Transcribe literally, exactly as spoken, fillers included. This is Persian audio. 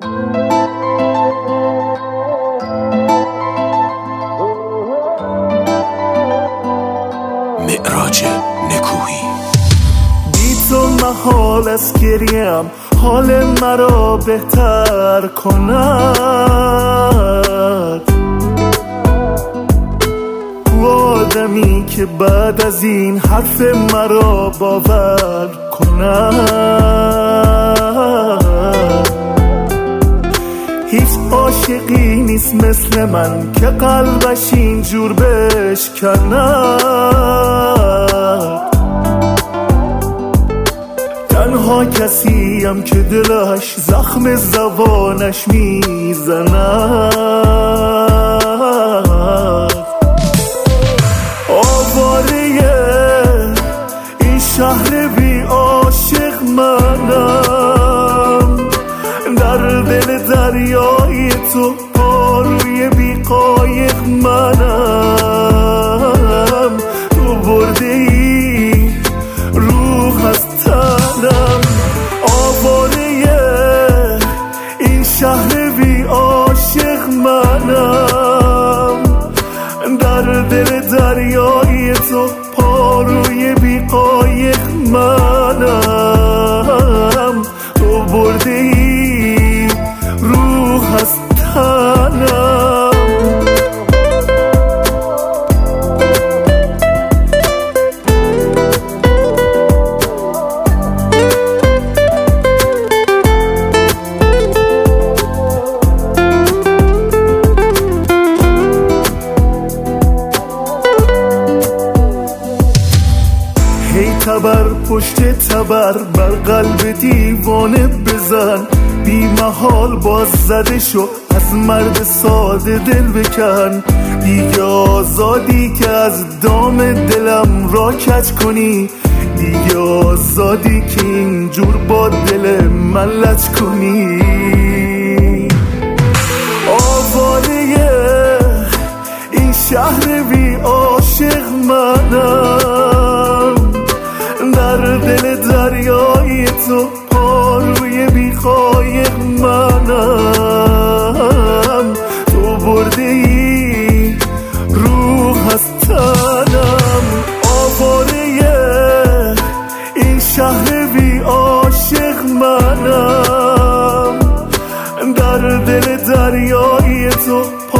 معراج نکویی. بی تو محال است گریم حال مرا بهتر کند. او آدمی که بعد از این حرف مرا باور کند. هیچ عاشقی نیست مثل من که قلبش اینجور بشکند. تنها کسیم که دلش زخم زبانش میزند. آواره این شهر بی عاشق منم، در دل دریای تو پاروی بی قایق منم. تو برده ای روح از تنم. آواره این شهر بی عاشق منم، در دل دریای تو پاروی بی قایق منم. تو برده ای روح از تنم. تبر پشت تبر بر قلب دیوانه بزن. بی محال باز زده شو از مرد ساده دل بکن. دیگه آزادی که از دام دلم را کج کنی. دیگه آزادی که اینجور با دل من لج کنی. آواره این شهر بی عاشق منم، در دل دریای تو پاروی بی قایق منم. تو برده ای روح از تنم. آواره این شهر بی عاشق منم، در دل دریای تو